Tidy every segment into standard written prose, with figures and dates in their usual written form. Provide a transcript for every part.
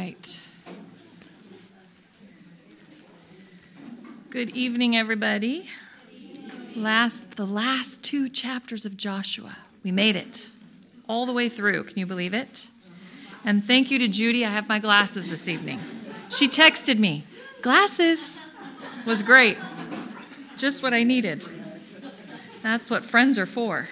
right. Good evening, everybody. The last 2 chapters of Joshua. We made it all the way through. Can you believe it? And thank you to Judy. I have my glasses this evening. She texted me, "Glasses." Was great. Just what I needed. That's what friends are for.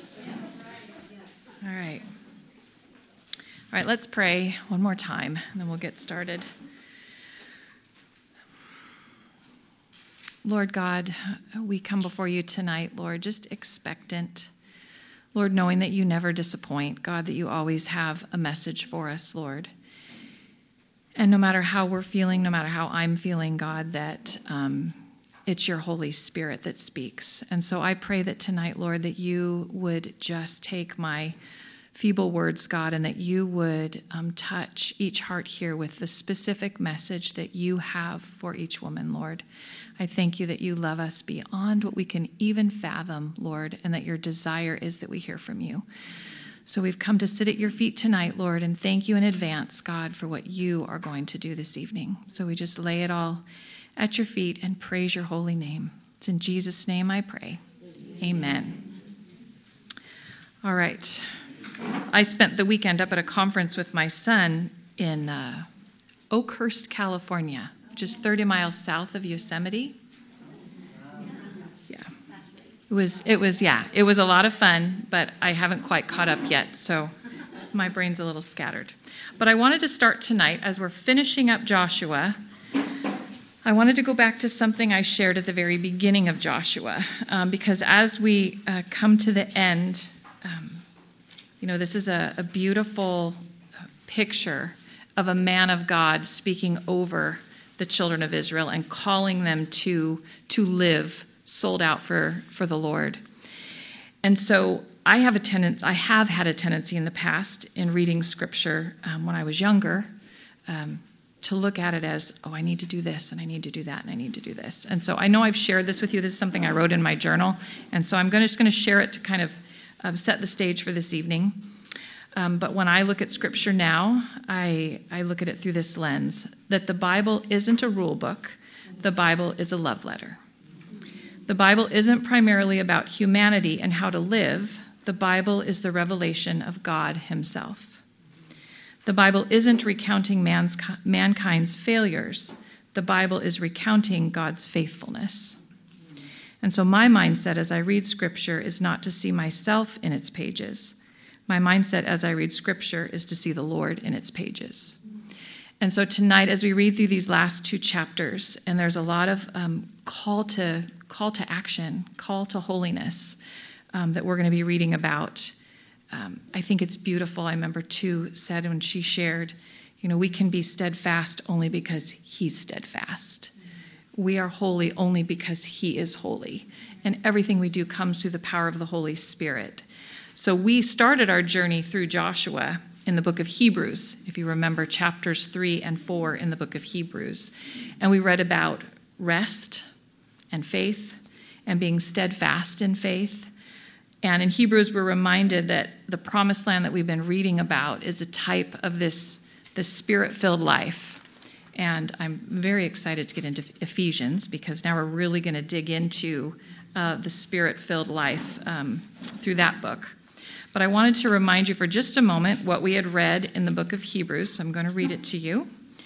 All right, let's pray one more time, and then we'll get started. Lord God, we come before you tonight, Lord, just expectant. Lord, knowing that you never disappoint. God, that you always have a message for us, Lord. And no matter how we're feeling, no matter how I'm feeling, God, that it's your Holy Spirit that speaks. And so I pray that tonight, Lord, that you would just take my feeble words, God, and that you would touch each heart here with the specific message that you have for each woman, Lord. I thank you that you love us beyond what we can even fathom, Lord, and that your desire is that we hear from you. So we've come to sit at your feet tonight, Lord, and thank you in advance, God, for what you are going to do this evening. So we just lay it all at your feet and praise your holy name. It's in Jesus' name I pray. Amen. All right. I spent the weekend up at a conference with my son in Oakhurst, California, just 30 miles south of Yosemite. Yeah. It was a lot of fun, but I haven't quite caught up yet, so my brain's a little scattered. But I wanted to start tonight, as we're finishing up Joshua, I wanted to go back to something I shared at the very beginning of Joshua, because as we come to the end, this is a beautiful picture of a man of God speaking over the children of Israel and calling them to live sold out for the Lord. And so I have had a tendency in the past in reading Scripture when I was younger to look at it as, I need to do this, and I need to do that, and I need to do this. And so I know I've shared this with you. This is something I wrote in my journal. And so I'm just going to share it to kind of set the stage for this evening. But when I look at Scripture now, I look at it through this lens, that the Bible isn't a rule book. The Bible is a love letter. The Bible isn't primarily about humanity and how to live. The Bible is the revelation of God himself. The Bible isn't recounting mankind's failures. The Bible is recounting God's faithfulness. And so my mindset as I read Scripture is not to see myself in its pages. My mindset as I read Scripture is to see the Lord in its pages. And so tonight, as we read through these last 2 chapters, and there's a lot of call to action, call to holiness that we're going to be reading about. I think it's beautiful. I remember said when she shared, we can be steadfast only because he's steadfast. We are holy only because he is holy. And everything we do comes through the power of the Holy Spirit. So we started our journey through Joshua in the book of Hebrews, if you remember chapters 3 and 4 in the book of Hebrews. And we read about rest and faith and being steadfast in faith. And in Hebrews, we're reminded that the promised land that we've been reading about is a type of this Spirit-filled life. And I'm very excited to get into Ephesians, because now we're really going to dig into the Spirit-filled life through that book. But I wanted to remind you for just a moment what we had read in the book of Hebrews. So I'm going to read it to you.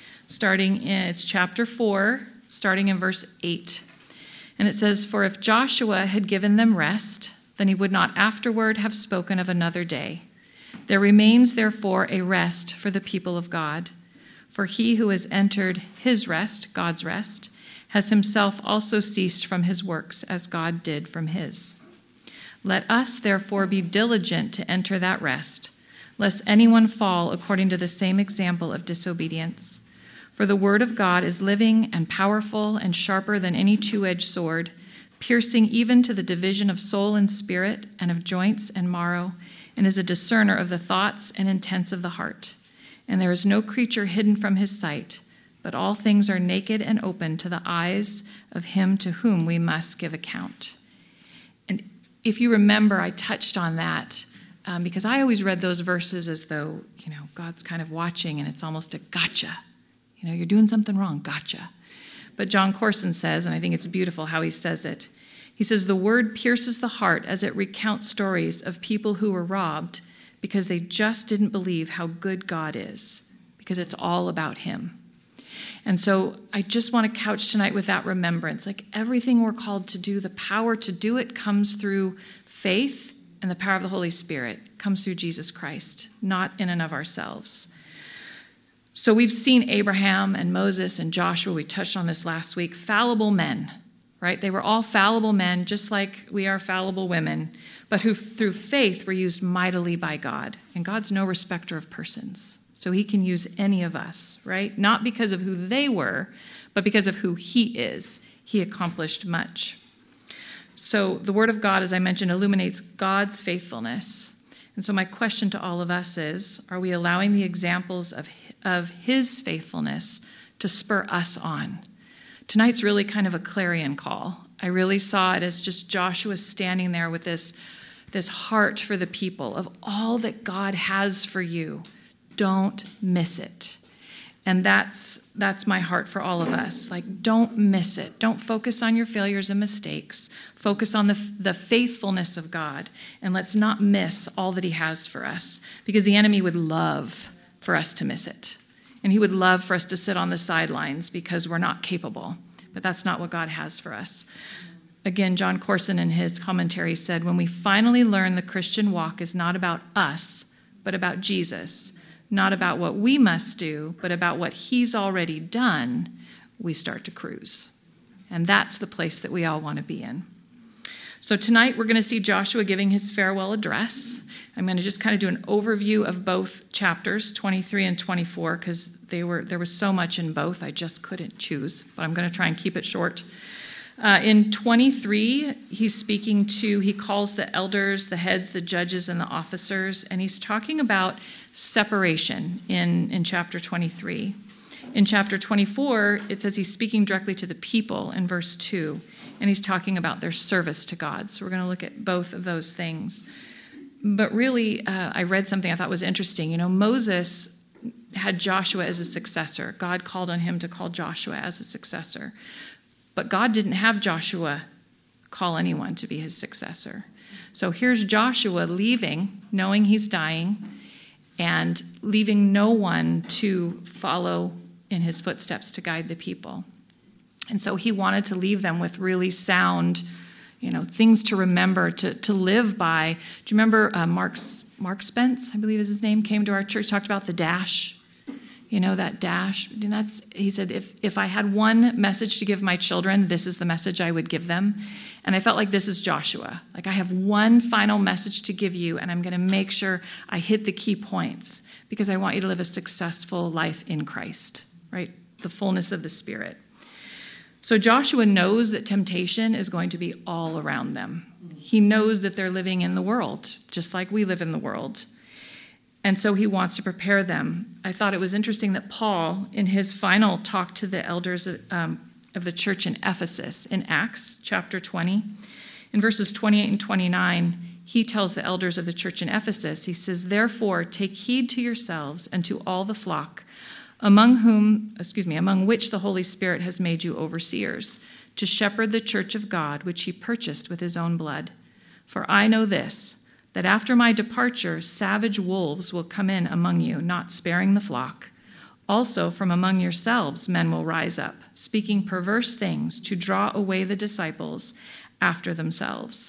It's chapter 4, starting in verse 8. And it says, "For if Joshua had given them rest, then he would not afterward have spoken of another day. There remains therefore a rest for the people of God. For he who has entered his rest, God's rest, has himself also ceased from his works as God did from his. Let us therefore be diligent to enter that rest, lest anyone fall according to the same example of disobedience. For the word of God is living and powerful and sharper than any two-edged sword, piercing even to the division of soul and spirit and of joints and marrow, and is a discerner of the thoughts and intents of the heart. And there is no creature hidden from his sight, but all things are naked and open to the eyes of him to whom we must give account." And if you remember, I touched on that because I always read those verses as though, God's kind of watching and it's almost a gotcha. You're doing something wrong, gotcha. But John Corson says, and I think it's beautiful how he says it, he says, the word pierces the heart as it recounts stories of people who were robbed because they just didn't believe how good God is, because it's all about him. And so I just want to couch tonight with that remembrance. Like everything we're called to do, the power to do it comes through faith, and the power of the Holy Spirit comes through Jesus Christ, not in and of ourselves. So we've seen Abraham and Moses and Joshua, we touched on this last week, fallible men, right? They were all fallible men, just like we are fallible women, but who through faith were used mightily by God. And God's no respecter of persons. So he can use any of us, right? Not because of who they were, but because of who he is. He accomplished much. So the Word of God, as I mentioned, illuminates God's faithfulness. And so my question to all of us is, are we allowing the examples of his faithfulness to spur us on? Tonight's really kind of a clarion call. I really saw it as just Joshua standing there with this heart for the people of all that God has for you. Don't miss it. And that's my heart for all of us. Like, don't miss it. Don't focus on your failures and mistakes. Focus on the faithfulness of God. And let's not miss all that he has for us. Because the enemy would love for us to miss it. And he would love for us to sit on the sidelines because we're not capable. But that's not what God has for us. Again, John Corson in his commentary said, when we finally learn the Christian walk is not about us, but about Jesus, not about what we must do, but about what he's already done, we start to cruise. And that's the place that we all want to be in. So tonight we're going to see Joshua giving his farewell address. I'm going to just kind of do an overview of both chapters, 23 and 24, because there was so much in both, I just couldn't choose. But I'm going to try and keep it short. In 23, he calls the elders, the heads, the judges, and the officers, and he's talking about separation in chapter 23. In chapter 24, it says he's speaking directly to the people in verse 2, and he's talking about their service to God. So we're going to look at both of those things. But really, I read something I thought was interesting. Moses had Joshua as a successor. God called on him to call Joshua as a successor. But God didn't have Joshua call anyone to be his successor. So here's Joshua leaving, knowing he's dying, and leaving no one to follow in his footsteps to guide the people. And so he wanted to leave them with really sound, things to remember, to live by. Do you remember Mark Spence, I believe is his name, came to our church, talked about the dash? That dash. And he said, if I had one message to give my children, this is the message I would give them. And I felt like this is Joshua. Like, I have one final message to give you, and I'm going to make sure I hit the key points because I want you to live a successful life in Christ, right? The fullness of the Spirit. So Joshua knows that temptation is going to be all around them. He knows that they're living in the world, just like we live in the world. And so he wants to prepare them. I thought it was interesting that Paul, in his final talk to the elders of the church in Ephesus, in Acts chapter 20, in verses 28 and 29, he tells the elders of the church in Ephesus, he says, therefore, take heed to yourselves and to all the flock, among which the Holy Spirit has made you overseers, to shepherd the church of God, which he purchased with his own blood. For I know this, that after my departure, savage wolves will come in among you, not sparing the flock. Also from among yourselves men will rise up, speaking perverse things to draw away the disciples after themselves.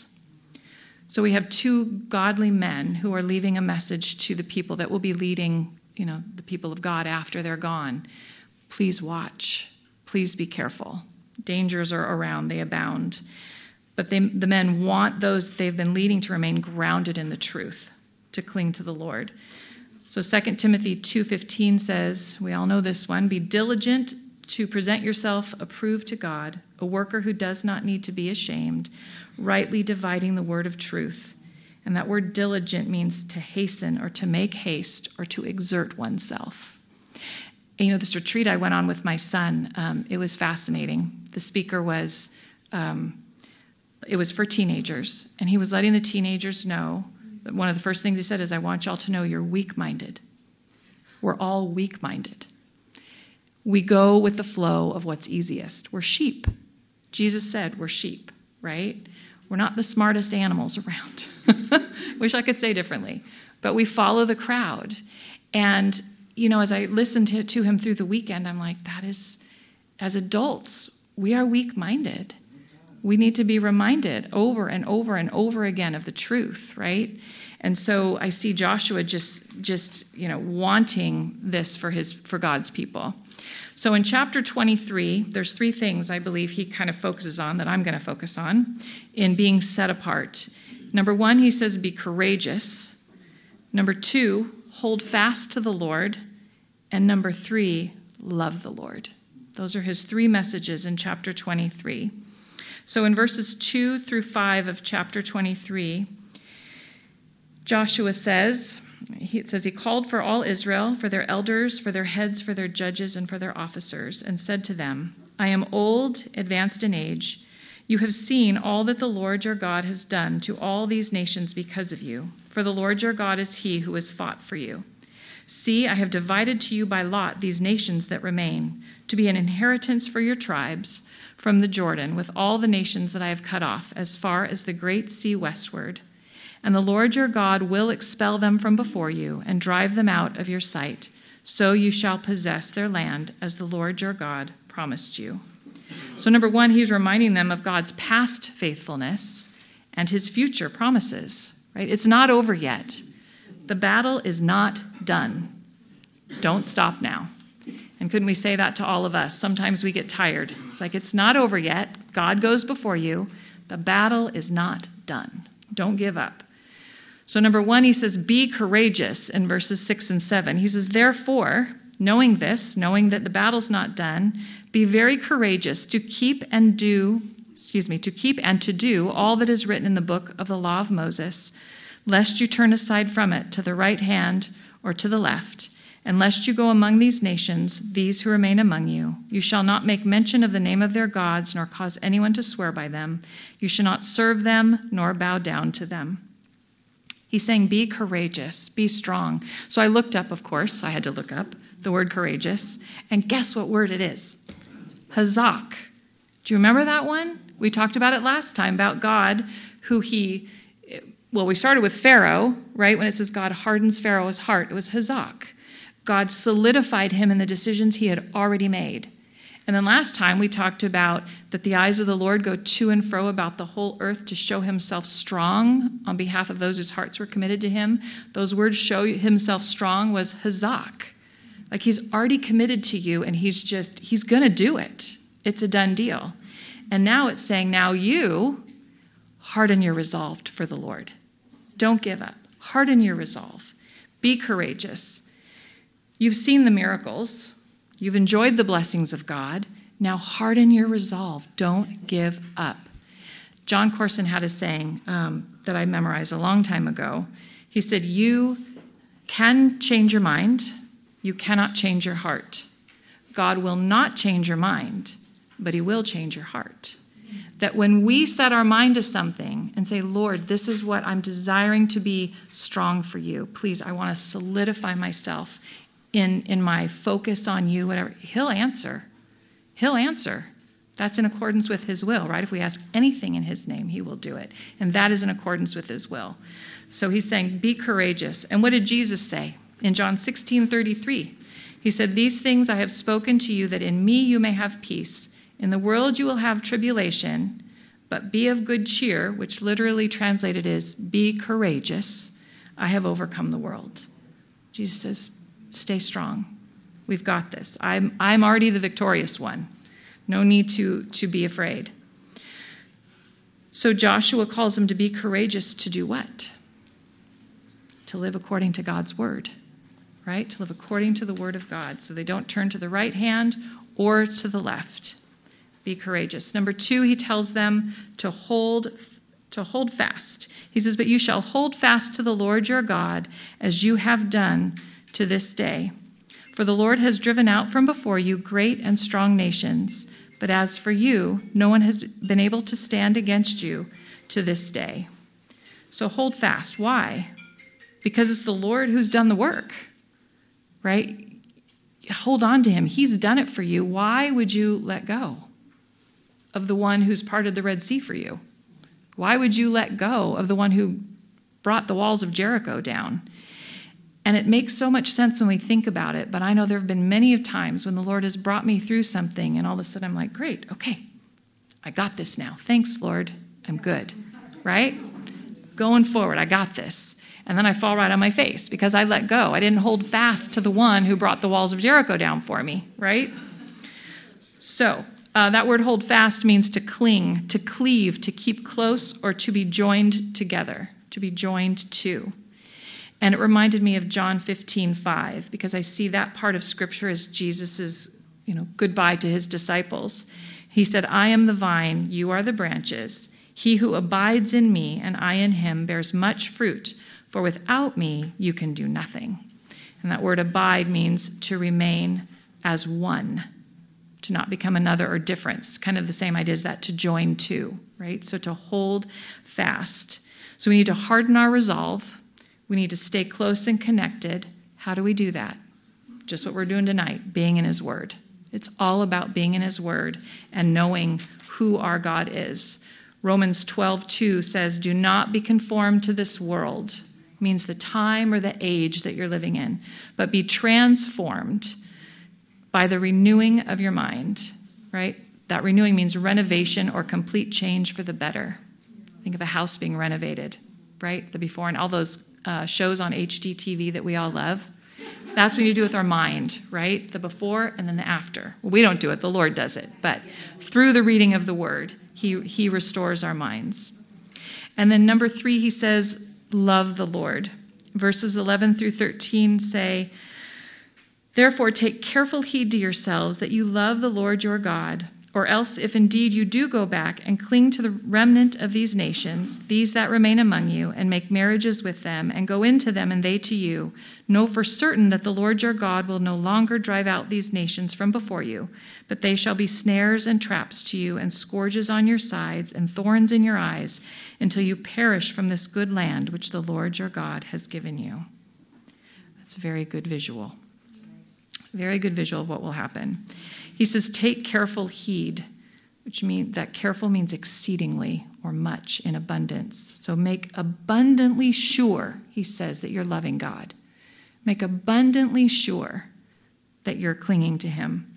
So we have two godly men who are leaving a message to the people that will be leading, the people of God after they're gone. Please watch. Please be careful. Dangers are around. They abound. But the men want those they've been leading to remain grounded in the truth, to cling to the Lord. So 2 Timothy 2:15 says, we all know this one, be diligent to present yourself approved to God, a worker who does not need to be ashamed, rightly dividing the word of truth. And that word diligent means to hasten or to make haste or to exert oneself. And, this retreat I went on with my son, it was fascinating. The speaker was... it was for teenagers, and he was letting the teenagers know one of the first things he said is, I want y'all to know you're weak-minded. We're all weak-minded. We go with the flow of what's easiest. We're sheep. Jesus said we're sheep, right? We're not the smartest animals around. Wish I could say differently. But we follow the crowd. And, as I listened to him through the weekend, I'm like, that is, as adults, we are weak-minded. We need to be reminded over and over and over again of the truth, right? And so I see Joshua just wanting this for God's people. So in chapter 23, there's 3 things I believe he kind of focuses on that I'm going to focus on in being set apart. Number 1, he says, be courageous. Number 2, hold fast to the Lord. And number 3, love the Lord. Those are his 3 messages in chapter 23. So in verses 2 through 5 of chapter 23, Joshua says, he called for all Israel, for their elders, for their heads, for their judges, and for their officers, and said to them, I am old, advanced in age. You have seen all that the Lord your God has done to all these nations because of you. For the Lord your God is he who has fought for you. See, I have divided to you by lot these nations that remain, to be an inheritance for your tribes from the Jordan, with all the nations that I have cut off, as far as the great sea westward. And the Lord your God will expel them from before you and drive them out of your sight. So you shall possess their land as the Lord your God promised you. So number 1, he's reminding them of God's past faithfulness and his future promises. Right? It's not over yet. The battle is not done. Don't stop now. And couldn't we say that to all of us? Sometimes we get tired. It's like, it's not over yet. God goes before you. The battle is not done. Don't give up. So number 1, he says, be courageous in verses 6 and 7. He says, therefore, knowing this, knowing that the battle's not done, be very courageous to keep and to do all that is written in the book of the law of Moses, lest you turn aside from it to the right hand or to the left, and lest you go among these nations, these who remain among you. You shall not make mention of the name of their gods, nor cause anyone to swear by them. You shall not serve them, nor bow down to them. He's saying, be courageous, be strong. So I looked up, of course, I had to look up the word courageous. And guess what word it is? Hazak. Do you remember that one? We talked about it last time, about God, we started with Pharaoh, right? When it says God hardens Pharaoh's heart, it was Hazak. God solidified him in the decisions he had already made. And then last time we talked about that the eyes of the Lord go to and fro about the whole earth to show himself strong on behalf of those whose hearts were committed to him. Those words, show himself strong, was Hazak. Like he's already committed to you and he's going to do it. It's a done deal. And now it's saying, now you harden your resolve for the Lord. Don't give up. Harden your resolve. Be courageous. You've seen the miracles. You've enjoyed the blessings of God. Now harden your resolve. Don't give up. John Corson had a saying that I memorized a long time ago. He said, you can change your mind. You cannot change your heart. God will not change your mind, but he will change your heart. That when we set our mind to something and say, Lord, this is what I'm desiring to be strong for you. Please, I want to solidify myself in my focus on you, whatever. He'll answer. He'll answer. That's in accordance with his will, right? If we ask anything in his name, he will do it. And that is in accordance with his will. So he's saying, be courageous. And what did Jesus say? In John 16:33, he said, these things I have spoken to you, that in me you may have peace. In the world you will have tribulation, but be of good cheer, which literally translated is, be courageous. I have overcome the world. Jesus says, stay strong. We've got this. I'm already the victorious one. No need to be afraid. So Joshua calls them to be courageous to do what? To live according to God's word, right? To live according to the word of God, so they don't turn to the right hand or to the left. Be courageous. Number 2, he tells them to hold fast. He says, but you shall hold fast to the Lord your God, as you have done to this day. For the Lord has driven out from before you great and strong nations, but as for you, no one has been able to stand against you to this day. So hold fast. Why? Because it's the Lord who's done the work, right? Hold on to him. He's done it for you. Why would you let go of the one who's parted the Red Sea for you? Why would you let go of the one who brought the walls of Jericho down? And it makes so much sense when we think about it, but I know there have been many of times when the Lord has brought me through something, and all of a sudden I'm like, great, okay, I got this now. Thanks, Lord. I'm good, right? Going forward, I got this. And then I fall right on my face because I let go. I didn't hold fast to the one who brought the walls of Jericho down for me, right? So that word hold fast means to cling, to cleave, to keep close, or to be joined together, to be joined to. And it reminded me of John 15:5 because I see that part of Scripture as Jesus' goodbye to his disciples. He said, I am the vine, you are the branches. He who abides in me and I in him bears much fruit, for without me you can do nothing. And that word abide means to remain as one, to not become another or different. It's kind of the same idea as that, to join to, right? So to hold fast. So we need to harden our resolve. We need to stay close and connected. How do we do that? Just what we're doing tonight, being in his word. It's all about being in his word and knowing who our God is. Romans 12:2 says, do not be conformed to this world. It means the time or the age that you're living in, but be transformed by the renewing of your mind, right? That renewing means renovation or complete change for the better. Think of a house being renovated, right? The before and all those shows on HGTV that we all love. That's what you do with our mind, right? The before and then the after. Well, we don't do it. The Lord does it. But through the reading of the word, he restores our minds. And then number 3, he says, love the Lord. Verses 11 through 13 say, therefore take careful heed to yourselves that you love the Lord your God, or else if indeed you do go back and cling to the remnant of these nations, these that remain among you, and make marriages with them, and go into them and they to you, know for certain that the Lord your God will no longer drive out these nations from before you, but they shall be snares and traps to you, and scourges on your sides, and thorns in your eyes, until you perish from this good land which the Lord your God has given you. That's a very good visual. Very good visual of what will happen. He says, take careful heed, which means that careful means exceedingly or much in abundance. So make abundantly sure, he says, that you're loving God. Make abundantly sure that you're clinging to him.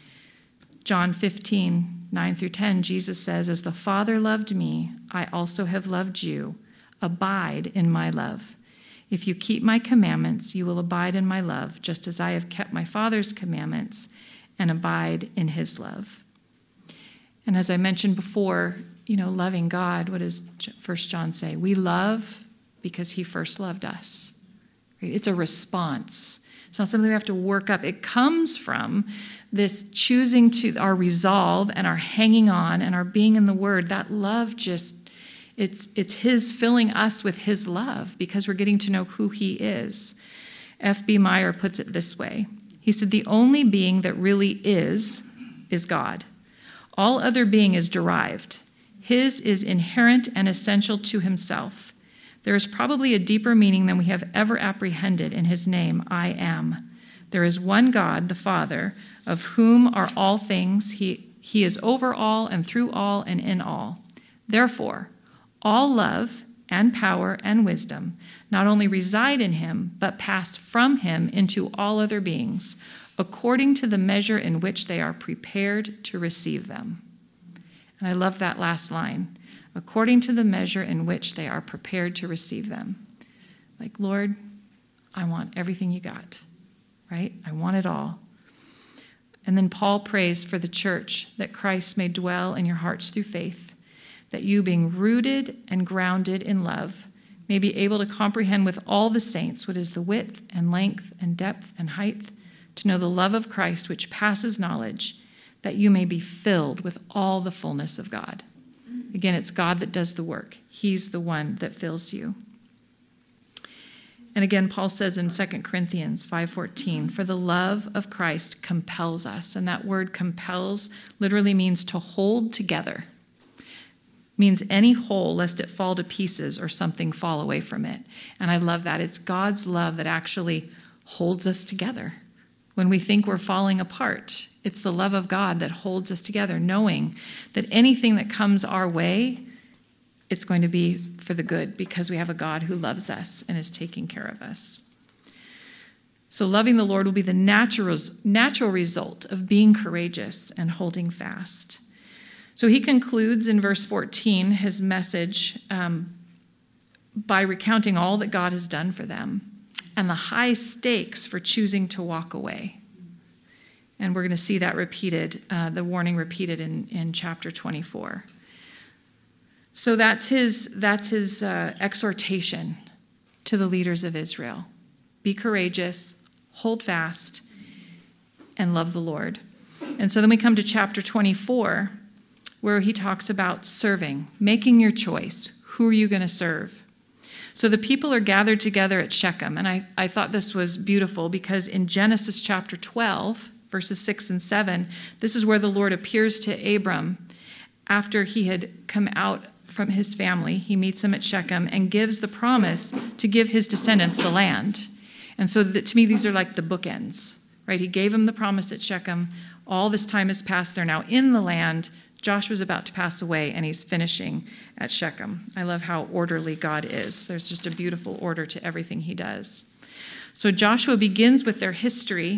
John 15:9 through 10, Jesus says, as the Father loved me, I also have loved you. Abide in my love. If you keep my commandments, you will abide in my love, just as I have kept my Father's commandments and abide in his love. And as I mentioned before, loving God, what does 1 John say? We love because he first loved us. Right? It's a response. It's not something we have to work up. It comes from this choosing to our resolve and our hanging on and our being in the Word. That love it's his filling us with his love because we're getting to know who he is. F.B. Meyer puts it this way. He said, the only being that really is God. All other being is derived. His is inherent and essential to himself. There is probably a deeper meaning than we have ever apprehended in his name, I am. There is one God, the Father, of whom are all things. He is over all and through all and in all. Therefore, all love and power and wisdom not only reside in him, but pass from him into all other beings, according to the measure in which they are prepared to receive them. And I love that last line, according to the measure in which they are prepared to receive them. Like, Lord, I want everything you got, right? I want it all. And then Paul prays for the church that Christ may dwell in your hearts through faith, that you, being rooted and grounded in love, may be able to comprehend with all the saints what is the width and length and depth and height, to know the love of Christ which passes knowledge, that you may be filled with all the fullness of God. Again, it's God that does the work. He's the one that fills you. And again, Paul says in 2 Corinthians 5:14, for the love of Christ compels us. And that word compels literally means to hold together. means any whole, lest it fall to pieces or something fall away from it. And I love that. It's God's love that actually holds us together. When we think we're falling apart, it's the love of God that holds us together, knowing that anything that comes our way, it's going to be for the good, because we have a God who loves us and is taking care of us. So loving the Lord will be the natural result of being courageous and holding fast. So he concludes in verse 14 his message by recounting all that God has done for them and the high stakes for choosing to walk away. And we're going to see that repeated, the warning repeated in chapter 24. So that's his exhortation to the leaders of Israel. Be courageous, hold fast, and love the Lord. And so then we come to chapter 24, where he talks about serving, making your choice. Who are you going to serve? So the people are gathered together at Shechem. And I thought this was beautiful because in Genesis chapter 12, verses 6 and 7, this is where the Lord appears to Abram after he had come out from his family. He meets him at Shechem and gives the promise to give his descendants the land. And so to me, these are like the bookends, right? He gave him the promise at Shechem. All this time has passed. They're now in the land. Joshua's about to pass away, and he's finishing at Shechem. I love how orderly God is. There's just a beautiful order to everything he does. So Joshua begins with their history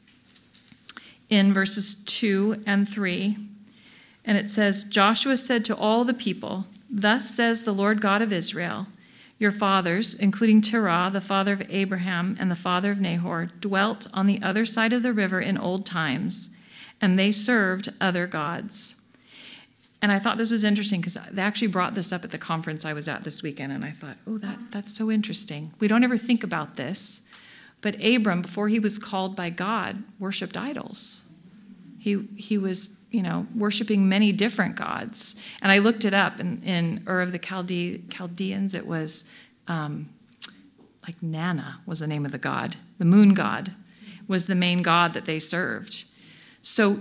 in verses 2 and 3. And it says, Joshua said to all the people, "Thus says the Lord God of Israel, your fathers, including Terah, the father of Abraham and the father of Nahor, dwelt on the other side of the river in old times, and they served other gods." And I thought this was interesting because they actually brought this up at the conference I was at this weekend, and I thought, that's so interesting. We don't ever think about this, but Abram, before he was called by God, worshipped idols. He was, worshiping many different gods. And I looked it up in Ur of the Chaldeans. It was like Nana was the name of the god. The moon god was the main god that they served. So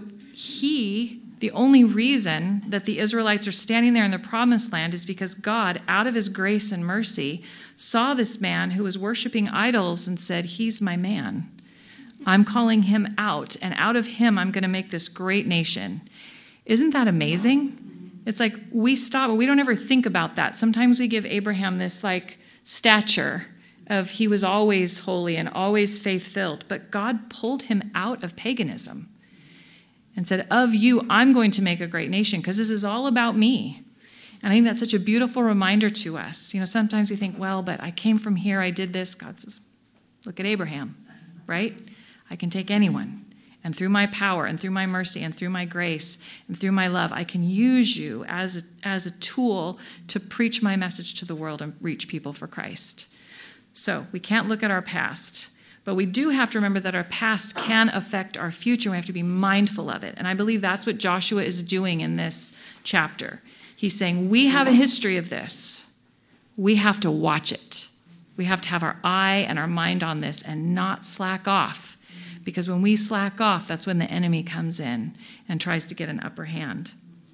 the only reason that the Israelites are standing there in the promised land is because God, out of his grace and mercy, saw this man who was worshiping idols and said, he's my man. I'm calling him out, and out of him I'm going to make this great nation. Isn't that amazing? It's like we stop, but we don't ever think about that. Sometimes we give Abraham this stature of he was always holy and always faith-filled, but God pulled him out of paganism and said, of you, I'm going to make a great nation because this is all about me. And I think that's such a beautiful reminder to us. Sometimes we think, but I came from here, I did this. God says, look at Abraham, right? I can take anyone. And through my power and through my mercy and through my grace and through my love, I can use you as a tool to preach my message to the world and reach people for Christ. So we can't look at our past. But we do have to remember that our past can affect our future. We have to be mindful of it. And I believe that's what Joshua is doing in this chapter. He's saying, we have a history of this. We have to watch it. We have to have our eye and our mind on this and not slack off. Because when we slack off, that's when the enemy comes in and tries to get an upper hand.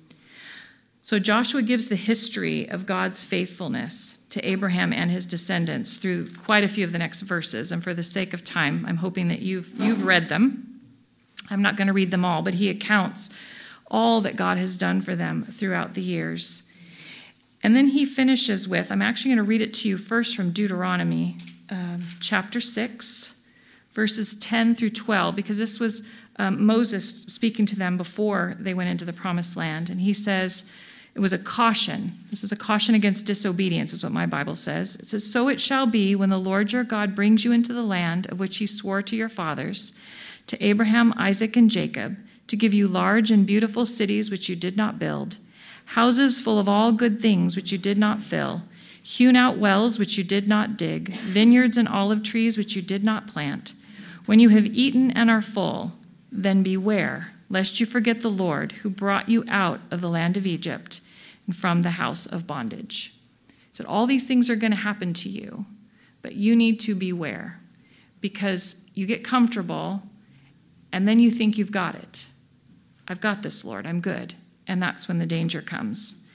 So Joshua gives the history of God's faithfulness to Abraham and his descendants through quite a few of the next verses. And for the sake of time, I'm hoping that you've read them. I'm not going to read them all, but he accounts all that God has done for them throughout the years. And then he finishes with, I'm actually going to read it to you first from Deuteronomy chapter 6, verses 10 through 12, because this was Moses speaking to them before they went into the promised land. And he says, it was a caution. This is a caution against disobedience, is what my Bible says. It says, "So it shall be when the Lord your God brings you into the land of which he swore to your fathers, to Abraham, Isaac, and Jacob, to give you large and beautiful cities which you did not build, houses full of all good things which you did not fill, hewn out wells which you did not dig, vineyards and olive trees which you did not plant. When you have eaten and are full, then beware, lest you forget the Lord who brought you out of the land of Egypt and from the house of bondage." So all these things are going to happen to you, but you need to beware because you get comfortable and then you think you've got it. I've got this, Lord. I'm good. And that's when the danger comes.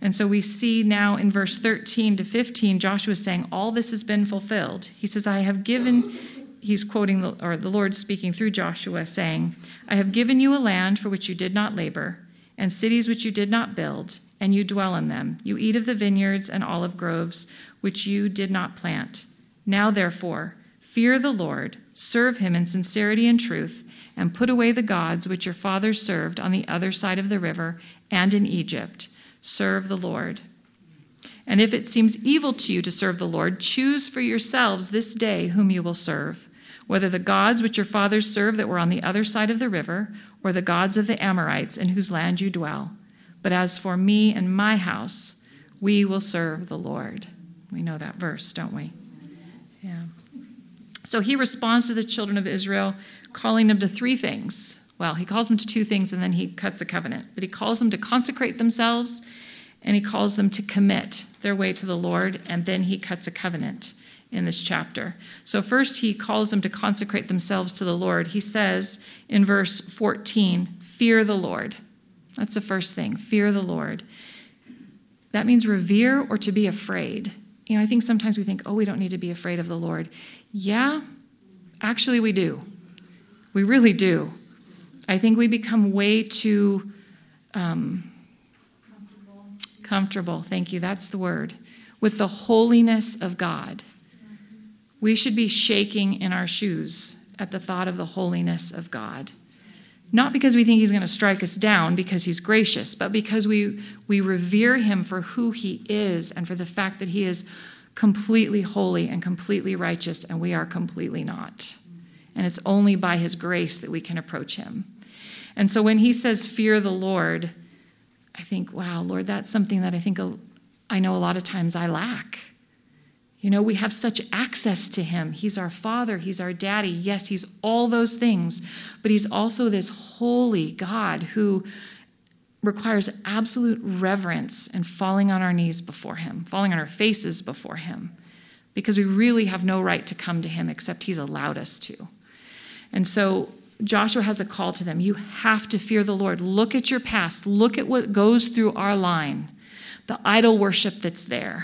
And so we see now in verse 13 to 15, Joshua is saying, all this has been fulfilled. He says, he's quoting, the Lord speaking through Joshua, saying, I have given you a land for which you did not labor, and cities which you did not build, and you dwell in them. You eat of the vineyards and olive groves which you did not plant. Now, therefore, fear the Lord, serve him in sincerity and truth, and put away the gods which your fathers served on the other side of the river and in Egypt. Serve the Lord. And if it seems evil to you to serve the Lord, choose for yourselves this day whom you will serve, whether the gods which your fathers served that were on the other side of the river, or the gods of the Amorites in whose land you dwell. But as for me and my house, we will serve the Lord. We know that verse, don't we? Yeah. So he responds to the children of Israel, calling them to three things. Well, he calls them to two things, and then he cuts a covenant. But he calls them to consecrate themselves, and he calls them to commit their way to the Lord, and then he cuts a covenant in this chapter. So first he calls them to consecrate themselves to the Lord. He says in verse 14, fear the Lord. That's the first thing, fear the Lord. That means revere or to be afraid. You know, I think sometimes we think, we don't need to be afraid of the Lord. Yeah, actually we do. We really do. I think we become way too comfortable. Thank you, that's the word. With the holiness of God. We should be shaking in our shoes at the thought of the holiness of God. Not because we think he's going to strike us down because he's gracious, but because we revere him for who he is and for the fact that he is completely holy and completely righteous, and we are completely not. And it's only by his grace that we can approach him. And so when he says, fear the Lord, I think, wow, Lord, that's something that I know a lot of times I lack. You know, we have such access to him. He's our Father. He's our Daddy. Yes, he's all those things. But he's also this holy God who requires absolute reverence and falling on our knees before him, falling on our faces before him, because we really have no right to come to him except he's allowed us to. And so Joshua has a call to them. You have to fear the Lord. Look at your past. Look at what goes through our line, the idol worship that's there.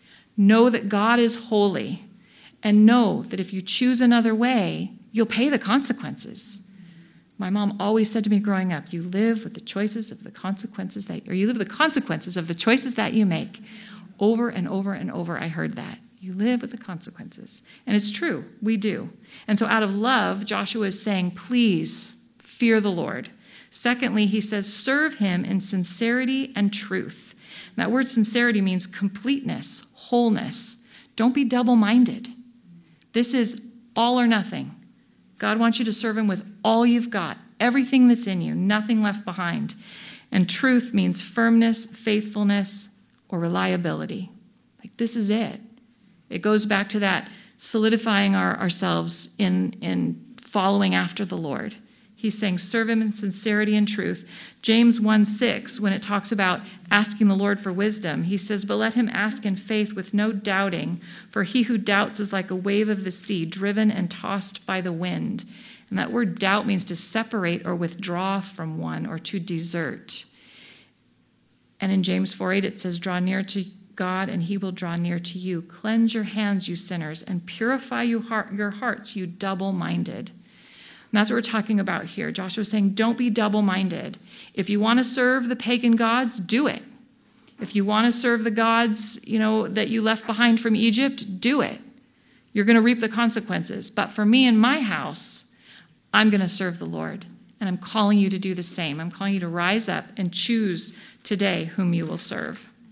Know that God is holy, and know that if you choose another way, you'll pay the consequences. My mom always said to me growing up, you live with the choices of the consequences you live the consequences of the choices that you make. Over and over and over, I heard that. You live with the consequences. And it's true. We do. And so out of love, Joshua is saying, please fear the Lord. Secondly, he says, serve him in sincerity and truth. And that word sincerity means completeness, wholeness. Don't be double-minded. This is all or nothing. God wants you to serve him with all you've got, everything that's in you, nothing left behind. And truth means firmness, faithfulness, or reliability. Like, this is it. It goes back to that solidifying ourselves in following after the Lord. He's saying, serve him in sincerity and truth. James 1:6, when it talks about asking the Lord for wisdom, he says, but let him ask in faith with no doubting, for he who doubts is like a wave of the sea, driven and tossed by the wind. And that word doubt means to separate or withdraw from one or to desert. And in James 4:8, it says, draw near to God, and he will draw near to you. Cleanse your hands, you sinners, and purify your hearts, you double-minded. And that's what we're talking about here. Joshua's saying, don't be double-minded. If you want to serve the pagan gods, do it. If you want to serve the gods, that you left behind from Egypt, do it. You're going to reap the consequences. But for me and my house, I'm going to serve the Lord. And I'm calling you to do the same. I'm calling you to rise up and choose today whom you will serve.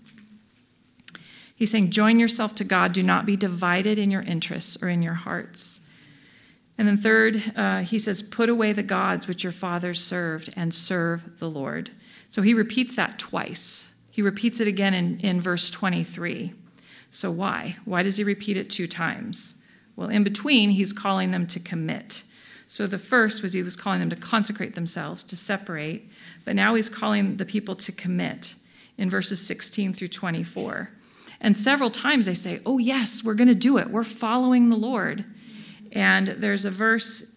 He's saying, join yourself to God. Do not be divided in your interests or in your hearts. And then third, he says, put away the gods which your fathers served and serve the Lord. So he repeats that twice. He repeats it again in verse 23. So why? Why does he repeat it 2 times? Well, in between, he's calling them to commit. So the first was he was calling them to consecrate themselves, to separate. But now he's calling the people to commit in verses 16 through 24. And several times they say, oh, yes, we're going to do it. We're following the Lord. And there's a verse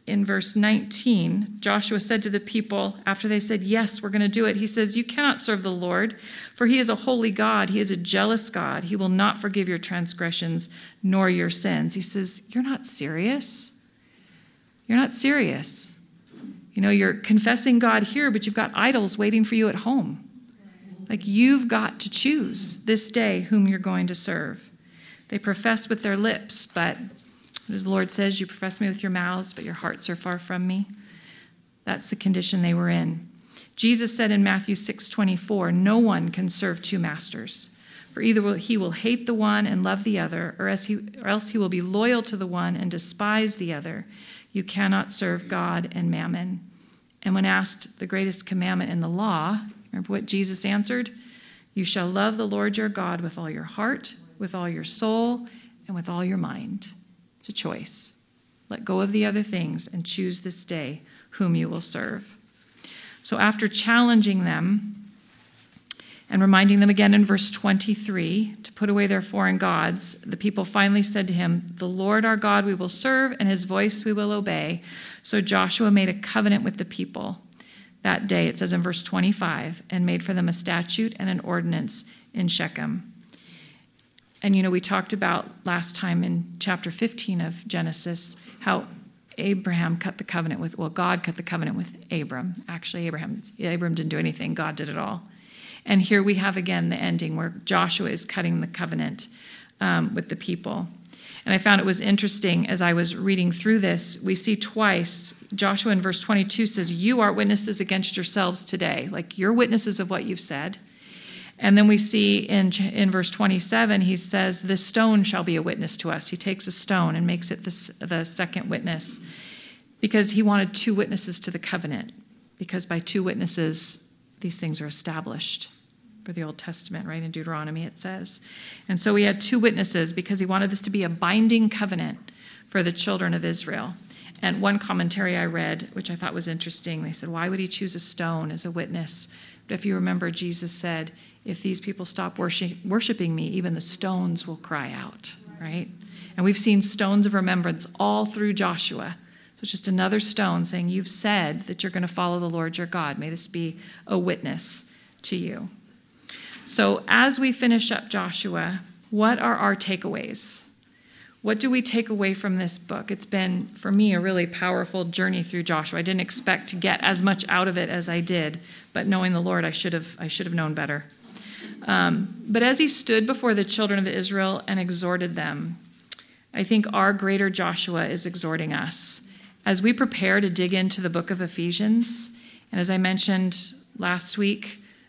in verse 19, Joshua said to the people, after they said, yes, we're going to do it, he says, you cannot serve the Lord, for he is a holy God. He is a jealous God. He will not forgive your transgressions nor your sins. He says, you're not serious. You're not serious. You know, you're confessing God here, but you've got idols waiting for you at home. Like, you've got to choose this day whom you're going to serve. They profess with their lips, but as the Lord says, you profess me with your mouths, but your hearts are far from me. That's the condition they were in. Jesus said in Matthew 6:24, no one can serve two masters. For either he will hate the one and love the other, or else he will be loyal to the one and despise the other. You cannot serve God and mammon. And when asked the greatest commandment in the law, remember what Jesus answered? You shall love the Lord your God with all your heart, with all your soul, and with all your mind. It's a choice. Let go of the other things and choose this day whom you will serve. So after challenging them and reminding them again in verse 23 to put away their foreign gods, the people finally said to him, the Lord our God we will serve, and his voice we will obey. So Joshua made a covenant with the people that day, it says in verse 25, and made for them a statute and an ordinance in Shechem. And, you know, we talked about last time in chapter 15 of Genesis how God cut the covenant with Abram. Actually, Abram didn't do anything. God did it all. And here we have again the ending where Joshua is cutting the covenant with the people. And I found it was interesting as I was reading through this, we see twice, Joshua in verse 22 says, you are witnesses against yourselves today. Like, you're witnesses of what you've said. And then we see in verse 27, he says, this stone shall be a witness to us. He takes a stone and makes it the second witness because he wanted two witnesses to the covenant. Because by two witnesses, these things are established. For the Old Testament, right? In Deuteronomy it says. And so we had two witnesses because he wanted this to be a binding covenant for the children of Israel. And one commentary I read, which I thought was interesting, they said, why would he choose a stone as a witness? But if you remember, Jesus said, if these people stop worshiping me, even the stones will cry out, right? And we've seen stones of remembrance all through Joshua. So it's just another stone saying, you've said that you're going to follow the Lord your God. May this be a witness to you. So as we finish up Joshua, what are our takeaways? What do we take away from this book? It's been, for me, a really powerful journey through Joshua. I didn't expect to get as much out of it as I did, but knowing the Lord, I should have known better. But as he stood before the children of Israel and exhorted them, I think our greater Joshua is exhorting us. As we prepare to dig into the book of Ephesians, and as I mentioned last week,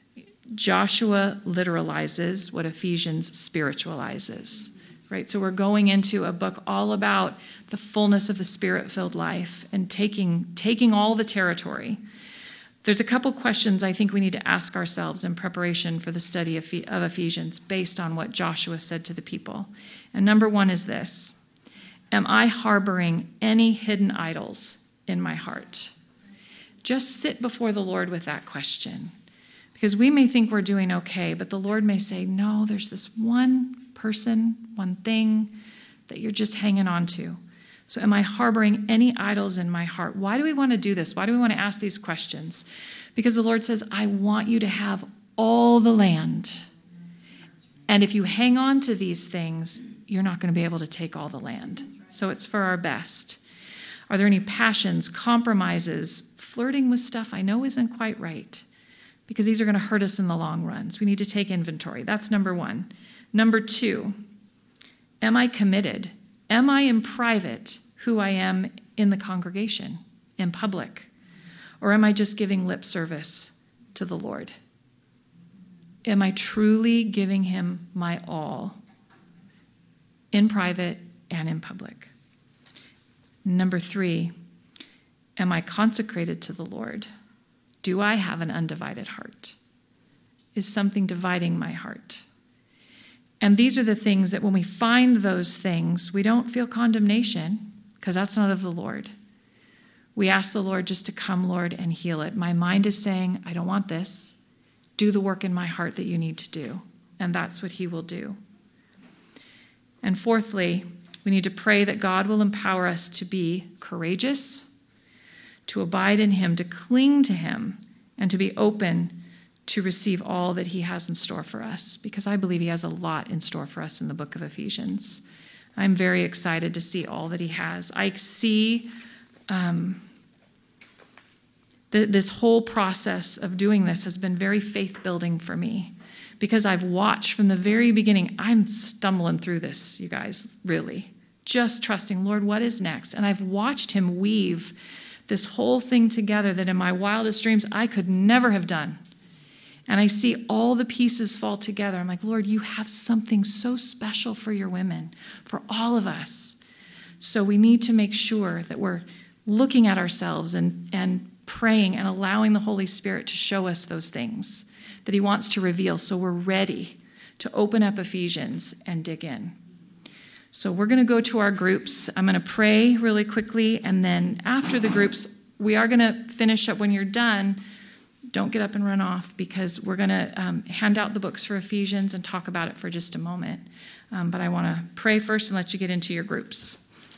Joshua literalizes what Ephesians spiritualizes, right? So we're going into a book all about the fullness of the Spirit-filled life and taking all the territory. There's a couple questions I think we need to ask ourselves in preparation for the study of Ephesians based on what Joshua said to the people. And number one is this: am I harboring any hidden idols in my heart? Just sit before the Lord with that question. Because we may think we're doing okay, but the Lord may say, no, there's this one person, one thing that you're just hanging on to. So am I harboring any idols in my heart? Why do we want to do this? Why do we want to ask these questions? Because the Lord says, I want you to have all the land. And if you hang on to these things, you're not going to be able to take all the land. So it's for our best. Are there any passions, compromises, flirting with stuff I know isn't quite right? Because these are going to hurt us in the long run. So we need to take inventory. That's number one. Number two, am I committed? Am I in private who I am in the congregation, in public? Or am I just giving lip service to the Lord? Am I truly giving him my all in private and in public? Number three, am I consecrated to the Lord? Do I have an undivided heart? Is something dividing my heart? And these are the things that when we find those things, we don't feel condemnation because that's not of the Lord. We ask the Lord just to come, Lord, and heal it. My mind is saying, I don't want this. Do the work in my heart that you need to do. And that's what he will do. And fourthly, we need to pray that God will empower us to be courageous, to abide in him, to cling to him, and to be open to receive all that he has in store for us, because I believe he has a lot in store for us in the book of Ephesians. I'm very excited to see all that he has. I see this whole process of doing this has been very faith-building for me, because I've watched from the very beginning. I'm stumbling through this, you guys, really. Just trusting, Lord, what is next? And I've watched him weave this whole thing together that in my wildest dreams I could never have done. And I see all the pieces fall together. I'm like, Lord, you have something so special for your women, for all of us. So we need to make sure that we're looking at ourselves and praying and allowing the Holy Spirit to show us those things that he wants to reveal, so we're ready to open up Ephesians and dig in. So we're going to go to our groups. I'm going to pray really quickly, and then after the groups, we are going to finish up. When you're done, don't get up and run off, because we're going to hand out the books for Ephesians and talk about it for just a moment. But I want to pray first and let you get into your groups.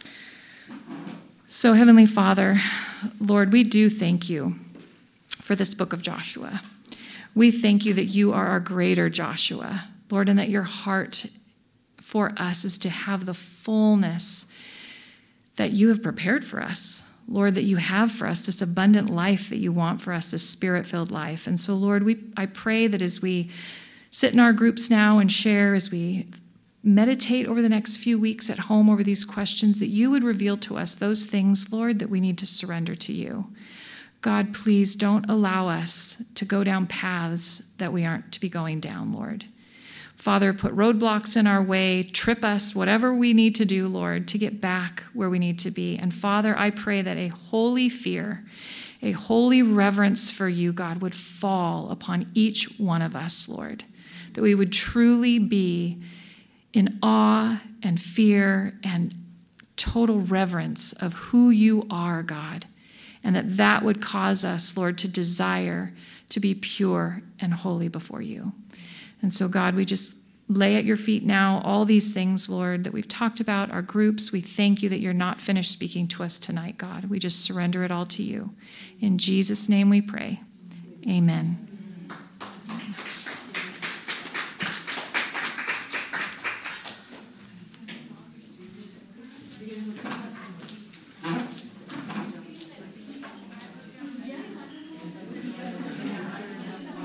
So, Heavenly Father, Lord, we do thank you for this book of Joshua. We thank you that you are our greater Joshua, Lord, and that your heart for us is to have the fullness that you have prepared for us. Lord, that you have for us this abundant life that you want for us, this spirit-filled life. And so, Lord, I pray that as we sit in our groups now and share, as we meditate over the next few weeks at home over these questions, that you would reveal to us those things, Lord, that we need to surrender to you. God, please don't allow us to go down paths that we aren't to be going down, Lord. Father, put roadblocks in our way, trip us, whatever we need to do, Lord, to get back where we need to be. And Father, I pray that a holy fear, a holy reverence for you, God, would fall upon each one of us, Lord. That we would truly be in awe and fear and total reverence of who you are, God. And that would cause us, Lord, to desire to be pure and holy before you. And so, God, we just lay at your feet now all these things, Lord, that we've talked about, our groups. We thank you that you're not finished speaking to us tonight, God. We just surrender it all to you. In Jesus' name we pray. Amen.